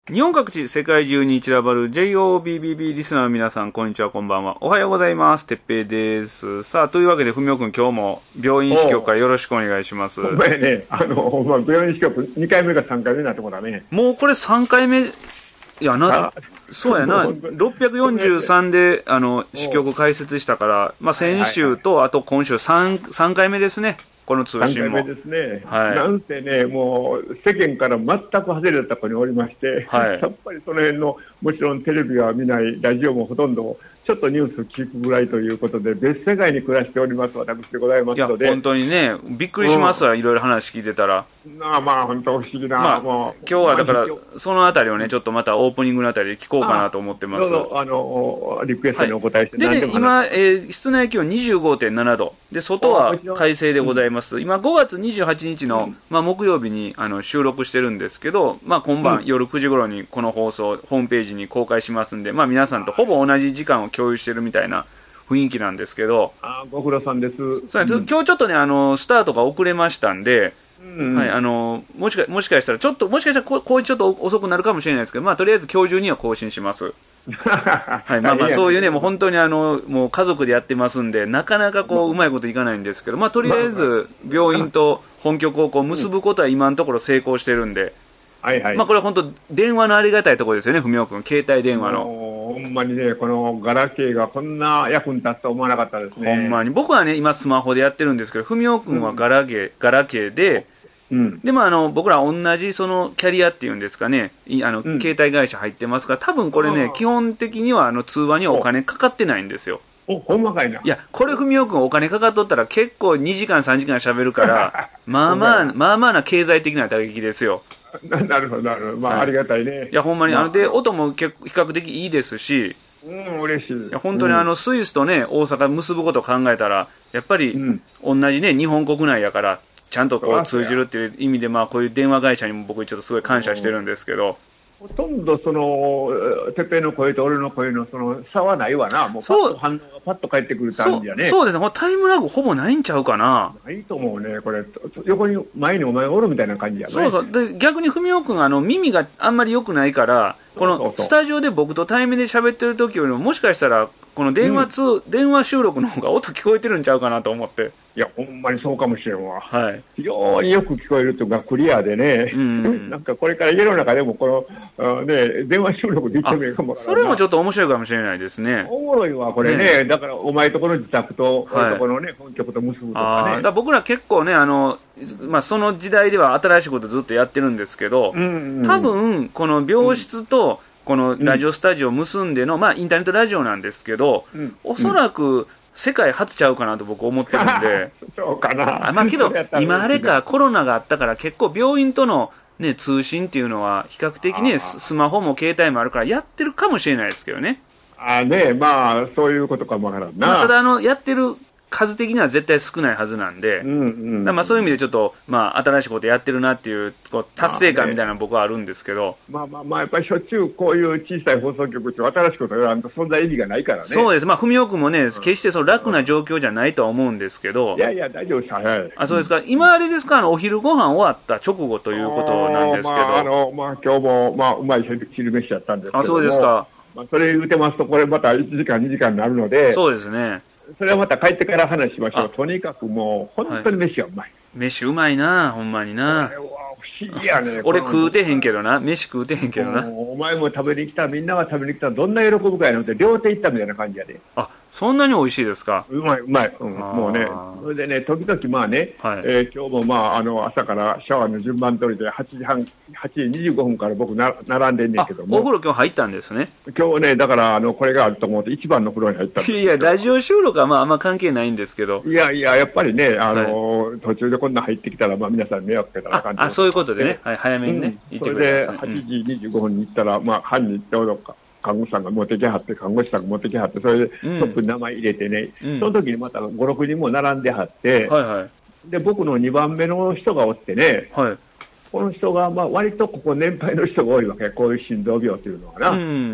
日本各地、世界中に散らばる JOBBB リスナーの皆さん、こんにちは、こんばんは。おはようございます。てっぺいです。さあ、というわけで、ふみおくん、今日も病院支局からよろしくお願いします。 お前ね、病院支局2回目か3回目になってことだね。 もうこれ3回目、いやな、そうやな、643で、支局開設したから、まあ、先週と、あと今週3回目ですね。この通信も。 3回目ですね。 はい。 なんせね、もう世間から全く外れた子におりまして、はい、やっぱりその辺の、もちろんテレビは見ない、ラジオもほとんど、ちょっとニュース聞くぐらいということで、別世界に暮らしております、私でございますので。 いや、本当にね、びっくりしますわ、いろいろ話聞いてたら。 まあ、本当不思議な。 まあ、今日はだから、そのあたりをね、ちょっとまたオープニングのあたりで聞こうかなと思ってます。 どうぞ、リクエストにお答えして、 はい、でね、今、室内気温 25.7 度。で、外は快晴でございます。今、5月28日の、まあ、木曜日に収録してるんですけど、まあ、今晩、夜9時頃にこの放送、ホームページに公開しますんで、まあ、皆さんとほぼ同じ時間を共有してるみたいな雰囲気なんですけど。 ご苦労さんです。 そう今日ちょっとね、スタートが遅れましたんで、はい、もしかしたら、ちょっと遅くなるかもしれないですけど、まあ、とりあえず今日中には更新します。はい、まあそういうね、もう本当にもう家族でやってますんで、なかなかうまいこといかないんですけど、まあとりあえず病院と本局を結ぶことは今のところ成功してるんで、はいはい。まあこれ本当電話のありがたいところですよね、文雄君、携帯電話の。 ほんまにね、このガラケーがこんな役に立つと思わなかったですね。 ほんまに。僕はね、今スマホでやってるんですけど、文雄君はガラケーで、でも僕ら同じそのキャリアっていうんですかね、携帯会社入ってますから、多分これね、基本的には通話にはお金かかってないんですよ。 ほんまかいな。 いや、これ文雄君お金かかっとったら結構2時間3時間喋るから、まあまあな経済的な打撃ですよ。 なるほど、なるほど。まあ、ありがたいね。 いや、ほんまに、で、音も比較的いいですし、 嬉しい。 いや、本当にスイスとね、大阪結ぶことを考えたら、やっぱり、同じね、日本国内やから、ちゃんと通じるっていう意味で、まあ、こういう電話会社にも僕ちょっとすごい感謝してるんですけど、 ほとんどてっぺいの声と俺の声の差はないわな。もうパッと反応がパッと返ってくる感じやね。 そうですね。タイムラグほぼないんちゃうかな。 ないと思うね。これ、前にお前がおるみたいな感じやね。 そうそう。で、逆に文雄君耳があんまり良くないから、このスタジオで僕と対面で喋ってる時よりも、もしかしたら、この電話収録の方が音聞こえてるんちゃうかなと思って。 いや、ほんまにそうかもしれんわ。 はい。 非常によく聞こえるというか、クリアでね。なんかこれから家の中でも、電話収録できてもいいかも。 それもちょっと面白いかもしれないですね。 おもろいわ、これね。だから、お前とこの自宅と、俺とこのね、本局と結ぶとかね。 だから僕ら結構ね、まあ、その時代では新しいことずっとやってるんですけど、多分、この病室と、このラジオスタジオを結んでの、まあ、インターネットラジオなんですけど、おそらく世界初ちゃうかなと僕思ってるんで。 そうかな。 まあけど、今あれか、コロナがあったから結構病院とのね、通信っていうのは比較的ね、スマホも携帯もあるからやってるかもしれないですけどね。 まあ、そういうことかもわからんな。 まあ、ただやってる数的には絶対少ないはずなんで、まあそういう意味でちょっと、まあ新しいことやってるなっていう、達成感みたいなの僕はあるんですけど。 まあ、やっぱりしょっちゅうこういう小さい放送局って新しいことやらんと存在意義がないからね。 そうです。まあ、文雄君もね、決して楽な状況じゃないとは思うんですけど。 いや、大丈夫です。はい。 そうですか。今あれですか、お昼ご飯終わった直後ということなんですけど。 今日も、うまい昼飯やったんですけど。 そうですか。 それ言うてますと、これまた1時間、2時間になるので。 そうですね。 それはまた帰ってから話しましょう。とにかくもう、本当に飯がうまい。 飯うまいな、ほんまにな。 これは不思議やね。 俺食うてへんけどな。飯食うてへんけどな。 お前も食べに来た、みんなが食べに来たらどんな喜ぶかやのって、両手いったみたいな感じやで。 そんなに美味しいですか？ うまい。もうね。それでね、時々まあね、今日も朝からシャワーの順番通りで8時25分から僕並んでんねんけども。 お風呂今日入ったんですね。 今日ね、だからこれがあると思って一番の風呂に入ったんです。 いや、ラジオ収録はあんま関係ないんですけど。 いや、やっぱりね、途中でこんな入ってきたら、皆さん迷惑かけたらあかんと。 そういうことでね。早めにね、 行ってくれます。それで8時25分に行ったら、班にちょうど看護師さんが持ってきはって、看護師さんが持ってきはって、それでトップに名前入れてね、その時にまた5、6人も並んではって、で、僕の2番目の人がおってね、この人が、割とここ年配の人が多いわけ、こういう心臓病というのはな。そこ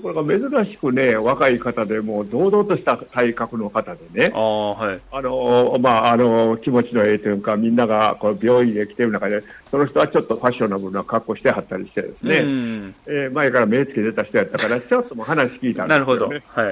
ころが珍しくね、若い方でもう堂々とした体格の方でね、 はい、 気持ちのええというか、みんながこう病院へ来てる中で、その人はちょっとファッショナブルな格好してはったりしてですね、前から目つけてた人やったから、ちょっとも話聞いたんですよね。なるほど。はい。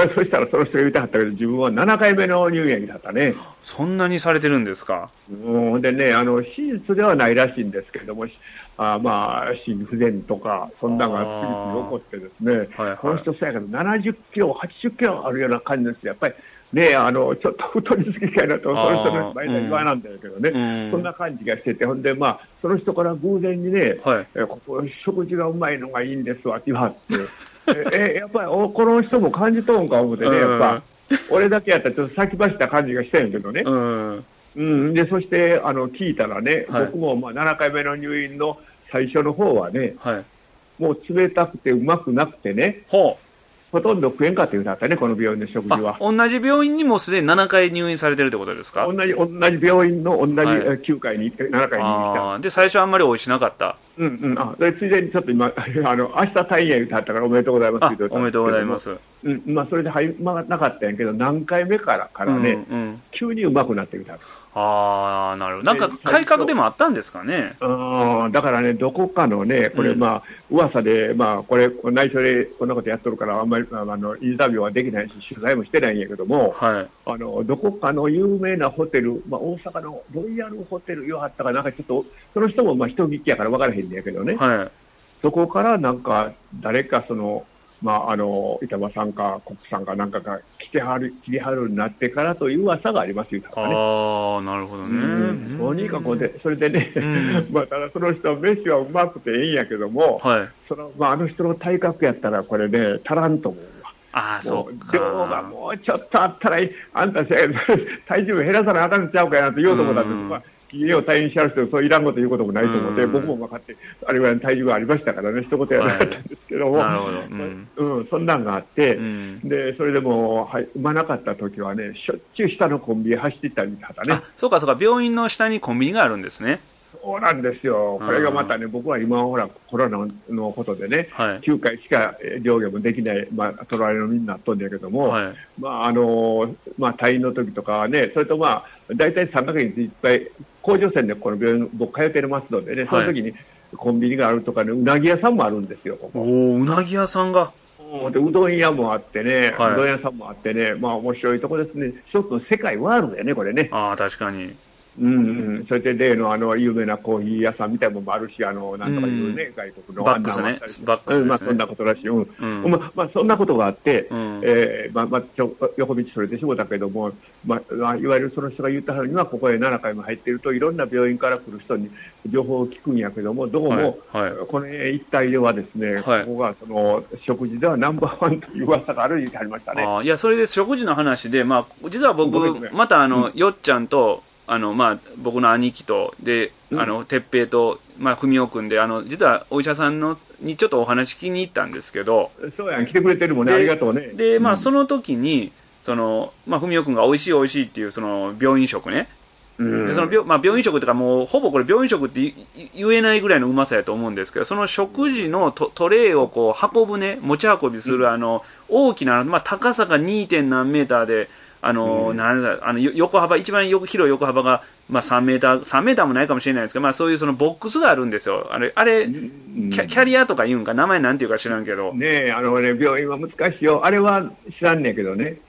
そしたらその人が言ってはったけど、自分は7回目の入院だったね。 そんなにされてるんですか？ でね、手術ではないらしいんですけれども、心不全とか、そんなのが次々起こってですね、この人そうやけど、70キロ、80キロあるような感じですよ。やっぱりね、ちょっと太りすぎかいなと、その人の前で言わなんだけどね、そんな感じがしてて、ほんで、その人から偶然にね、ここ食事がうまいのがいいんですわって言わはって、やっぱりこの人も感じとんか思ってね、やっぱ、俺だけやったらちょっと先走った感じがしたんやけどね。で、そして、聞いたらね、僕も7回目の入院の最初の方はね、もう冷たくてうまくなくてね、ほとんど食えんかって言うたったね、この病院の食事は。 同じ病院にもすでに7回入院されてるってことですか？ 同じ病院の同じ9回に、7回に入院した。 で、最初あんまりおいしなかった。 ついでにちょっと今、明日退院や言うてはったからおめでとうございますって言うて。 おめでとうございます。 それでなかったんやけど、何回目からね、急にうまくなってきた。 なるほど。なんか改革でもあったんですかね。 だからね、どこかのね、これ噂で、これ内緒でこんなことやっとるから、あんまりインタビューはできないし、取材もしてないんやけども、どこかの有名なホテル、大阪のロイヤルホテル言わはったかなんかちょっと、その人も人聞きやから分からへんねやけどね、そこからなんか誰か板場さんかコックさんかなんかが切り張るようになってからという噂がありますよ、ね。 なるほどね。 とにかくで、それでね、ただその人は飯はうまくていいんやけども、あの人の体格やったらこれね、足らんと思うわ。そうか。量がもうちょっとあったらあんた体重減らさなあかんちゃうかやなと言おうと思ったんです。家を退院しちゃう人、そういらんこと言うこともないと思って、僕も分かって、あれぐらいの体重がありましたからね、一言やなかったんですけども、そんなんがあって、で、それでも、産まなかった時はね、しょっちゅう下のコンビニ走っていったりとかね。 そうか、病院の下にコンビニがあるんですね。 そうなんですよ。これがまたね、僕は今ほら、コロナのことでね、9回しか上下もできない、取られのみになっとんだけども、退院の時とかはね、それと大体3ヶ月に1回、甲状腺でこの病院、僕通ってますのでね、その時にコンビニがあるとかね、うなぎ屋さんもあるんですよ、ここ。 うなぎ屋さんが。 でうどん屋もあってね、うどん屋さんもあってね、面白いとこですね。一つの世界ワールドやね、これね。 確かに。 それで例の有名なコーヒー屋さんみたいなのもあるし、なんとかいうね、外国のバックスね。バックスですね。 そんなことらしい。そんなことがあって、横道それてしもたけども、いわゆるその人が言ったようには、ここへ7回も入っていると、いろんな病院から来る人に情報を聞くんやけども、どうも、この一帯ではですね、ここがその食事ではナンバーワンという噂がある言ってありましたね。 いや、それで食事の話で、実は僕、またよっちゃんと、僕の兄貴とで哲平と文雄君で実はお医者さんにちょっとお話聞きに行ったんですけど、 そうやん、来てくれてるもんね、ありがとうね。 でその時に文雄君がおいしいおいしいっていうその病院食ね、でその病院食っていうかもうほぼこれ病院食って言えないぐらいのうまさやと思うんですけど、その食事のトレーをこう運ぶね、持ち運びする大きな高さが 2. 何メーターで横幅、一番広い横幅が、3メーターもないかもしれないですけど、そういうそのボックスがあるんですよ。キャリアとか言うんか、名前なんていうか知らんけど。 病院は難しいよ。あれは知らんねんけどね。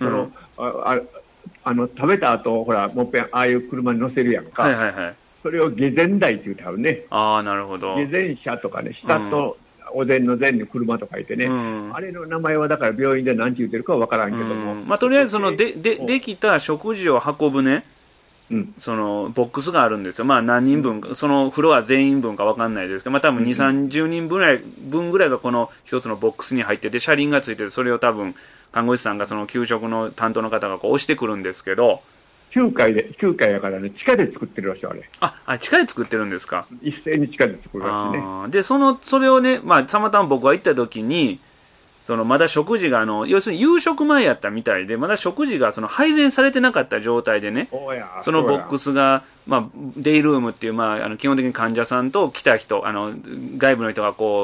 食べた後、ほら、もっぺん、ああいう車に乗せるやんか。それを下膳台って言うてあるね。 なるほど。 下膳車とかね、下と、お膳の膳に車と書いてね、あれの名前はだから病院で何て言ってるかは分からんけども、 とりあえずできた食事を運ぶね、そのボックスがあるんですよ。何人分か、そのフロア全員分か分かんないですけど、多分2、30人分ぐらいがこの一つのボックスに入ってて、車輪がついてて、それを多分看護師さんがその給食の担当の方がこう押してくるんですけど、 9階やからね、地下で作ってるらしい、あれ。 地下で作ってるんですか。 一斉に地下で作るらしいね。 で、それをね、たまたま僕が行った時に、まだ食事が要するに夕食前やったみたいで、まだ食事が配膳されてなかった状態でね、そのボックスが、デイルームっていう、基本的に患者さんと来た人、外部の人がこう、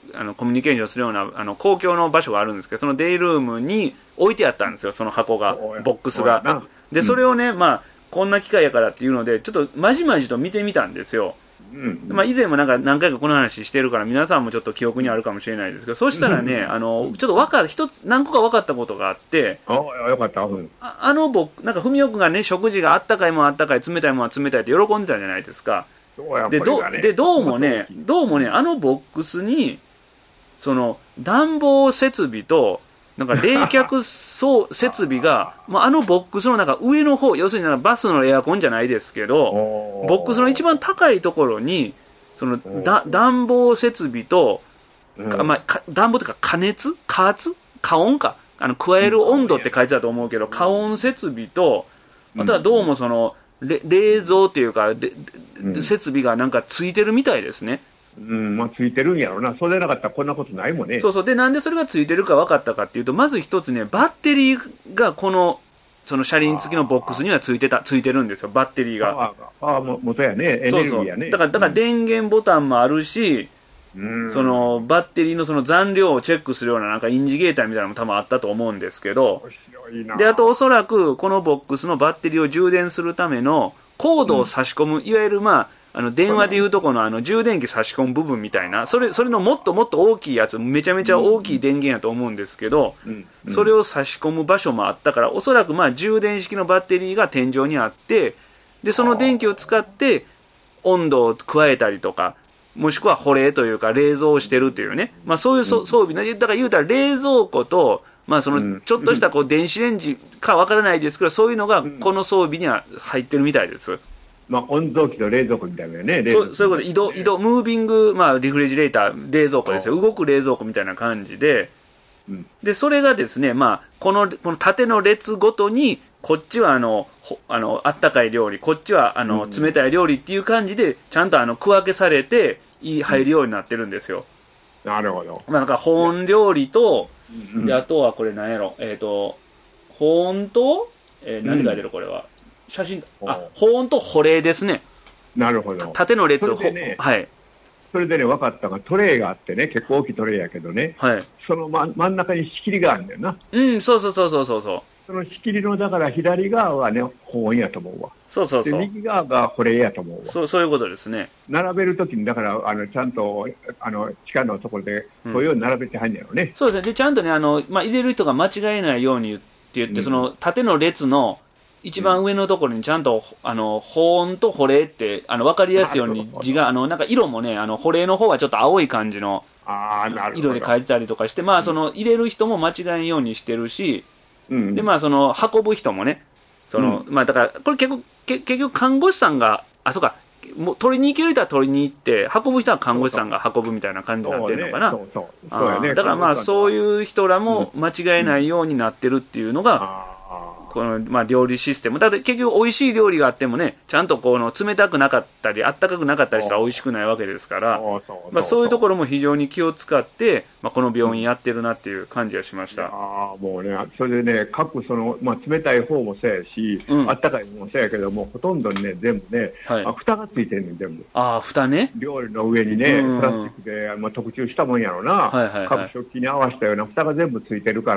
コミュニケーションするような公共の場所があるんですけど、そのデイルームに置いてあったんですよ、その箱が、ボックスが。でそれをね、こんな機会やからっていうのでちょっとまじまじと見てみたんですよ。以前も何回かこの話してるから皆さんもちょっと記憶にあるかもしれないですけど、そしたらね、ちょっと何個か分かったことがあって、 よかった。 なんか文雄君がね、食事があったかいもんあったかい、冷たいもんは冷たいって喜んでたじゃないですか。でどうもねあのボックスにその暖房設備となんか冷却設備があのボックスのなんか上の方、要するになんかバスのエアコンじゃないですけど、ボックスの一番高いところにその暖房設備と、暖房というか加温か、加える温度って書いてたと思うけど、加温設備と、あとはどうもその冷蔵っていうか設備がなんかついてるみたいですね。 ついてるんやろな。そうでなかったらこんなことないもんね。 そうで、なんでそれがついてるか分かったかっていうと、まず一つね、バッテリーがその車輪付きのボックスにはついてるんですよ、バッテリーが。 元やね、エネルギーやね。 だから電源ボタンもあるし、そのバッテリーのその残量をチェックするようななんかインジゲーターみたいなのも多分あったと思うんですけど、であとおそらくこのボックスのバッテリーを充電するためのコードを差し込む、いわゆる電話でいうとこの充電器差し込む部分みたいな、それのもっともっと大きいやつ、めちゃめちゃ大きい電源やと思うんですけど、それを差し込む場所もあったから、おそらく充電式のバッテリーが天井にあって、でその電気を使って温度を加えたりとか、もしくは保冷というか冷蔵をしてるというね、そういう装備ね。だから言うたら冷蔵庫と、そのちょっとした電子レンジかわからないですけど、そういうのがこの装備には入ってるみたいです。 温蔵機と冷蔵庫みたいなね。 そういうこと、移動、ムービング、リフレジレーター、冷蔵庫ですよ。動く冷蔵庫みたいな感じで、で、それがですね、この縦の列ごとに、こっちはあったかい料理、こっちは冷たい料理っていう感じで、ちゃんと区分けされて入るようになってるんですよ。 なるほど。 なんか保温料理と、であとはこれ何やろ、保温と、何て書いてるこれは。写真、保温と保冷ですね。 なるほど。 縦の列を、 それでね、分かったが、トレイがあってね、結構大きいトレイやけどね、その真ん中に仕切りがあるんだよな。 そう。 その仕切りの、だから左側はね、保温やと思うわ。 そう。 で、右側が保冷やと思うわ。 そういうことですね。 並べるときに、だから、ちゃんと、地下のところで、こういうように並べてはんやろね。 そうですね。で、ちゃんとね、入れる人が間違えないようにって言って、その、縦の列の、一番上のところにちゃんと、保温と保冷って、分かりやすいように字が、なんか色もね、保冷の方はちょっと青い感じの色で書いてたりとかして、その、入れる人も間違えんようにしてるし、で、その、運ぶ人もね、だから、これ結局看護師さんが、そうか、もう取りに行ける人は取りに行って、運ぶ人は看護師さんが運ぶみたいな感じになってるのかな。だからそういう人らも間違えないようになってるっていうのが、この料理システム。だって結局美味しい料理があってもね、ちゃんと冷たくなかったり、あったかくなかったりしたら美味しくないわけですから、そういうところも非常に気を使って、この病院やってるなっていう感じがしました。 もうね、それでね、各冷たい方もそうやし、あったかい方もそうやけども、ほとんどにね、全部ね、蓋がついてるねん、全部。 蓋ね。 料理の上にね、プラスチックで、特注したもんやろな、各食器に合わせたような蓋が全部ついてるから、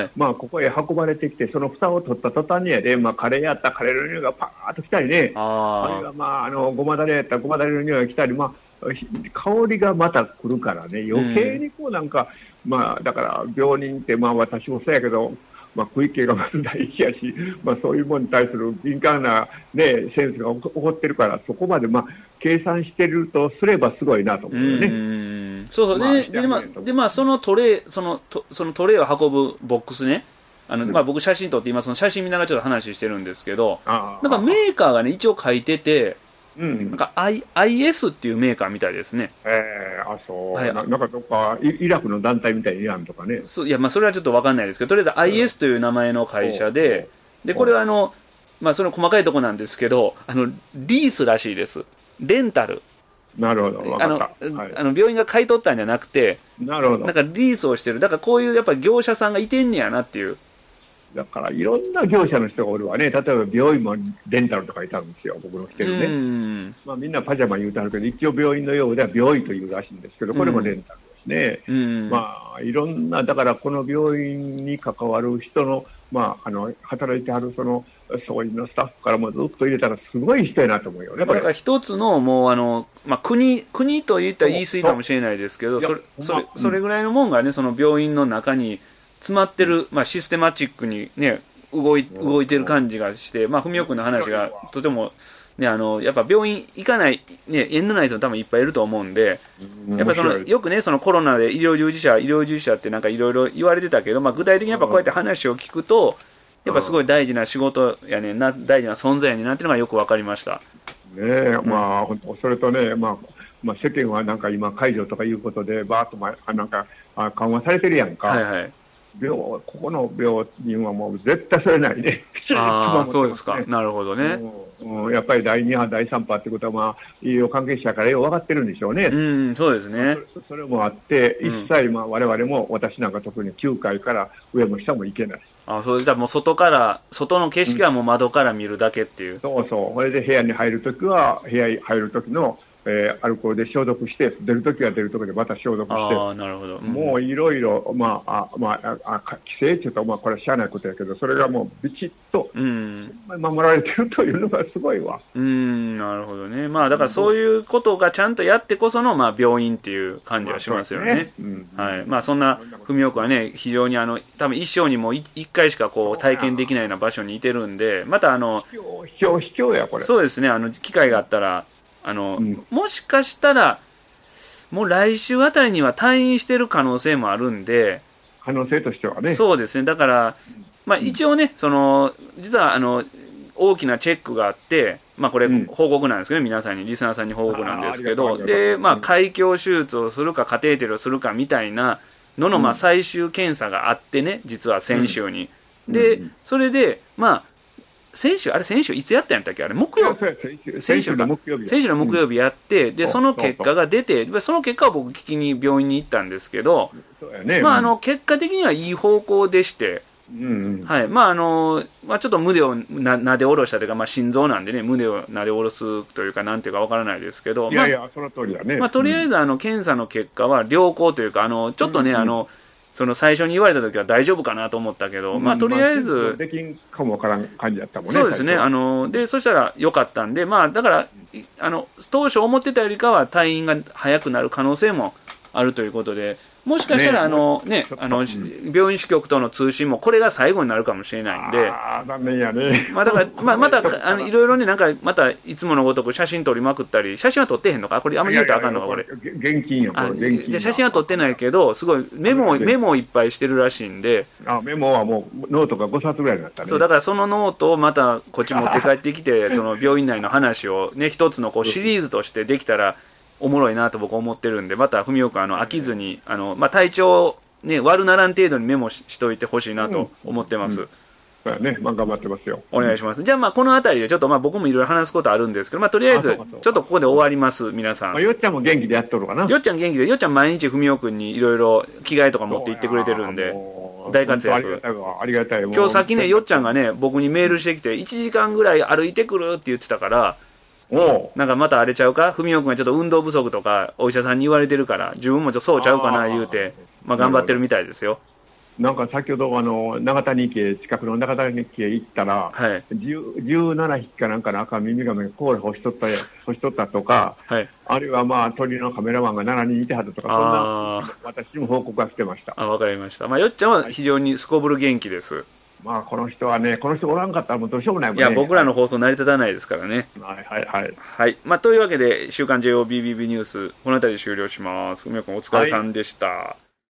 ここへ運ばれてきて、その蓋を取った途端にやで、カレーやったらカレーの匂いがパーッと来たりね、あるいはごまだれやったらごまだれの匂いが来たり、香りがまた来るからね、余計になんか、だから病人って私もそうやけど、食い気がまず大事やし、そういうものに対する敏感な、ね、センスが起こってるから、そこまで計算してるとすればすごいなと思うよね。 そうで、そのトレイを運ぶボックスね、僕写真撮って今その写真見ながらちょっと話してるんですけど、なんかメーカーがね一応書いてて、なんか IS っていうメーカーみたいですね。 そう。なんかどっかイラクの団体みたいにイランとかね。 いや、それはちょっと分かんないですけど、とりあえず IS という名前の会社で、これはその細かいとこなんですけど、リースらしいです。レンタル。 なるほど、分かった。 病院が買い取ったんじゃなくて、 なるほど。 なんかリースをしてる。だからこういうやっぱ業者さんがいてんねやなっていう。 だからいろんな業者の人がおるわね。例えば病院もレンタルとかいたんですよ、僕の来てるね。みんなパジャマ言うてあるけど、一応病院のようでは病院というらしいんですけど、これもレンタルだしね、まあ、いろんな、だからこの病院に関わる人の、まあ、働いてはるそういうのスタッフからもずっと入れたらすごい人やなと思うよね。 だから一つのもうまあ、国と言ったら言い過ぎかもしれないですけど、それぐらいのもんがね、その病院の中に詰まってる、まあ、システマチックにね、動いてる感じがして、まあ、文雄君の話がとても、ね、やっぱ病院行かない、ね、縁のない人多分いっぱいいると思うんで、やっぱよくね、そのコロナで医療従事者ってなんかいろいろ言われてたけど、まあ、具体的にやっぱこうやって話を聞くと、やっぱすごい大事な仕事やねんな、大事な存在やねんなっていうのがよく分かりました。 ねえ、まあ、それとね、まあ、世間はなんか今、解除とかいうことで、バーッとなんか緩和されてるやんか。はいはい。ここの病院はもう絶対それないね。 ああ、そうですか。なるほどね。 やっぱり第2波、第3波ってことは、まあ、医療関係者からよく分かってるんでしょうね。 そうですね。 それもあって、一切、まあ、我々も、私なんか特に9階から上も下も行けない。 そうだ、もう外の景色はもう窓から見るだけっていう。 そうそう。それで部屋に入るときは、部屋に入るときの、アルコールで消毒して、出るときは出るときでまた消毒して、 なるほど。 もういろいろ、まあ、規制っていうと、まあ、これはしゃあないことやけど、それがもうビチッと守られてるというのがすごいわ。 なるほどね。まあ、だからそういうことがちゃんとやってこその、まあ、病院っていう感じはしますよね。はい。まあ、そんな、文雄君はね、非常に多分一生にも一回しかこう体験できないような場所にいてるんで、また秘境や、これ。 そうですね、機会があったら、もしかしたら、もう来週あたりには退院してる可能性もあるんで、 可能性としてはね。 そうですね、だから、まあ、一応ね、実は大きなチェックがあって、まあ、これ、報告なんですけどね、皆さんに、リスナーさんに報告なんですけど、で、まあ、開胸手術をするか、カテーテルをするかみたいなのの、まあ、最終検査があってね、実は先週に。で、それで、まあ、先週いつやったんやったっけ、あれ木曜日、先週の木曜日やって、でその結果が出て、その結果を僕聞きに病院に行ったんですけど、まあ結果的にはいい方向でして、はい、まあまあちょっと胸をなで下ろしたというか、まあ心臓なんでね、胸をなで下ろすというかなんていうかわからないですけど、 いやいやその通りだね。 まあとりあえず検査の結果は良好というか、ちょっとねその最初に言われた時は大丈夫かなと思ったけど、まあとりあえず、 できんかもわからん感じだったもんね。 そうですね。で、そしたら良かったんで、まあだから、当初思ってたよりかは退院が早くなる可能性もあるということで、もしかしたら病院支局との通信もこれが最後になるかもしれないんで、 残念やね。 まあだから、またいろいろね、なんかまたいつものごとく写真撮りまくったり、写真は撮ってへんのか、これあんまり言うとあかんのか、これ。 現金よ、これ。 じゃ写真は撮ってないけど、すごいメモをいっぱいしてるらしいんで。 メモはもうノートが5冊ぐらいになったね。 そう、だからそのノートをまたこっち持って帰ってきて、その病院内の話をね、一つのこうシリーズとしてできたら、おもろいなと僕は思ってるんで、また文雄君飽きずにまあ、体調ね悪ならん程度にメモしといてほしいなと思ってます。 そうやね、まあ、頑張ってますよ。 お願いします。じゃあまあこの辺りでちょっとまあ僕もいろいろ話すことあるんですけど、まあとりあえずちょっとここで終わります皆さん。 まあ、よっちゃんも元気でやっとるかな。 よっちゃん元気で、よっちゃん毎日文雄君にいろいろ着替えとか持って行ってくれてるんで大活躍。 ありがたい。 今日さっきねよっちゃんがね僕にメールしてきて1時間ぐらい歩いてくるって言ってたから。なんかまたあれちゃうか、文雄君がちょっと運動不足とかお医者さんに言われてるから自分もちょっとそうちゃうかな言うて、まあ頑張ってるみたいですよ。 なんか先ほど長谷池、近くの長谷池へ行ったら、はい、17匹かなんかの赤耳ガメがコーラ干しとったとか、はい、あるいはまあ鳥のカメラマンが7人いてはったとか、そんな私も報告はしてました。 わかりました。まあよっちゃんは非常にすこぶる元気です。 まあこの人おらんかったらもうどうしようもないもんね。 いや僕らの放送成り立たないですからね。 はいはいはい。 はい。まあというわけで週刊 JOBBB ニュースこの辺りで終了します。文雄君お疲れさんでした。はい。